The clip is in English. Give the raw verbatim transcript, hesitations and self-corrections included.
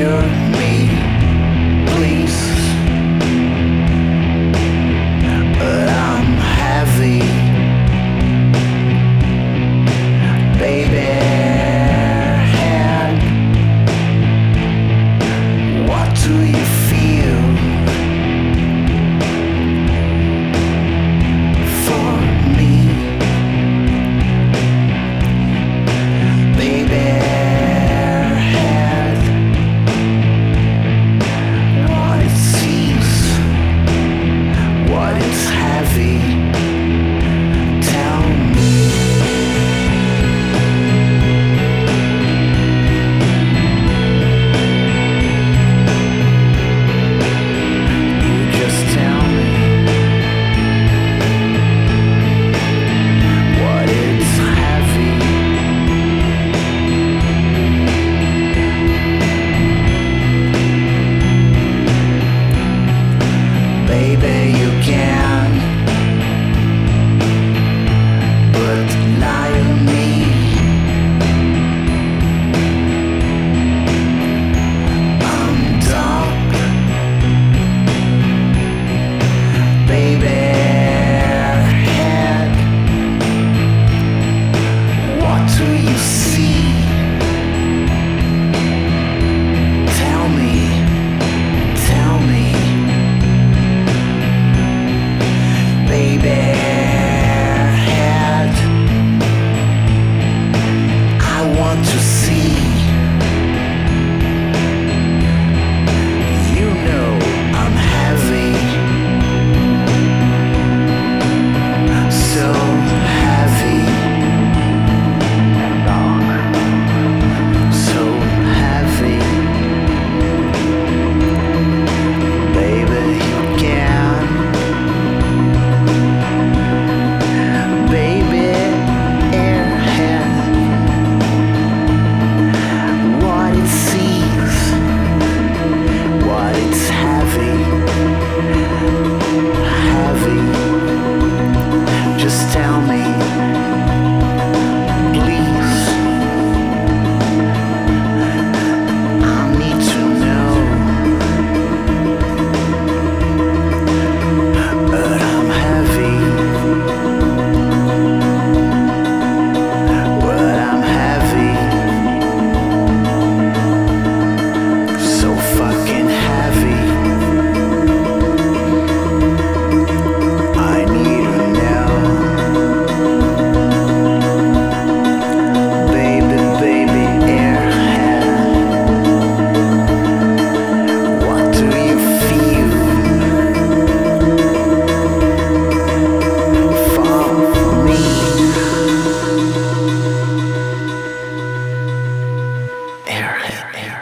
hear me, please? But I'm heavy, baby. Head, what do you feel for me, baby? Head, what it seems, what it's heavy. Tell me. You just tell me what it's heavy. Baby, you can, but lie to me. I'm dumb, baby. Head, what do you see? Tell me, tell me, baby. Head, I want to see. You know I'm heavy, so heavy, so heavy. Baby, you can, baby. Airhead, what it sees, what it's heavy, heavy. Just tell me, please. I need to know, but I'm heavy, but I'm heavy, so fucking heavy. I need to know, baby, baby. Airhead, what do you feel for me? Airhead, airhead.